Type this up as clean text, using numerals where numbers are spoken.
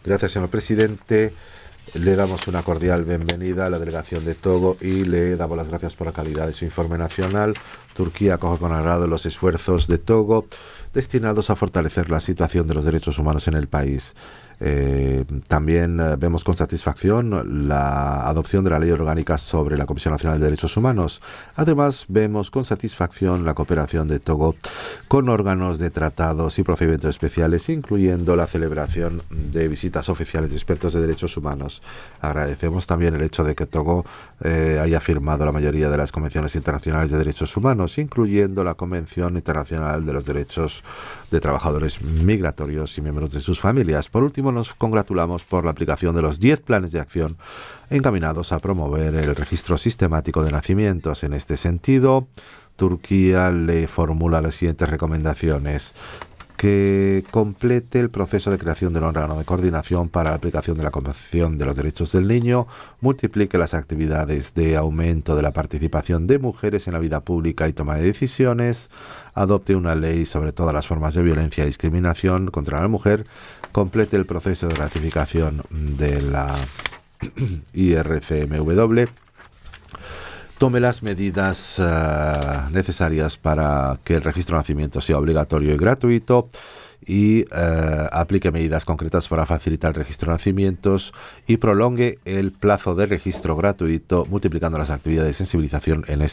Gracias, señor presidente. Le damos una cordial bienvenida a la delegación de Togo y le damos las gracias por la calidad de su informe nacional. Turquía acoge con agrado los esfuerzos de Togo destinados a fortalecer la situación de los derechos humanos en el país. También vemos con satisfacción la adopción de la Ley Orgánica sobre la Comisión Nacional de Derechos Humanos. Además, vemos con satisfacción la cooperación de Togo con órganos de tratados y procedimientos especiales, incluyendo la celebración de visitas oficiales de expertos de derechos humanos. Agradecemos también el hecho de que Togo haya firmado la mayoría de las convenciones internacionales de derechos humanos, incluyendo la Convención Internacional de los Derechos de Trabajadores Migratorios y miembros de sus familias. Por último, nos congratulamos por la aplicación de los 10 planes de acción encaminados a promover el registro sistemático de nacimientos. En este sentido, Turquía le formula las siguientes recomendaciones: que complete el proceso de creación del órgano de coordinación para la aplicación de la Convención de los Derechos del Niño, multiplique las actividades de aumento de la participación de mujeres en la vida pública y toma de decisiones, adopte una ley sobre todas las formas de violencia y discriminación contra la mujer, complete el proceso de ratificación de la IRCMW, tome las medidas necesarias para que el registro de nacimiento sea obligatorio y gratuito y aplique medidas concretas para facilitar el registro de nacimientos y prolongue el plazo de registro gratuito, multiplicando las actividades de sensibilización en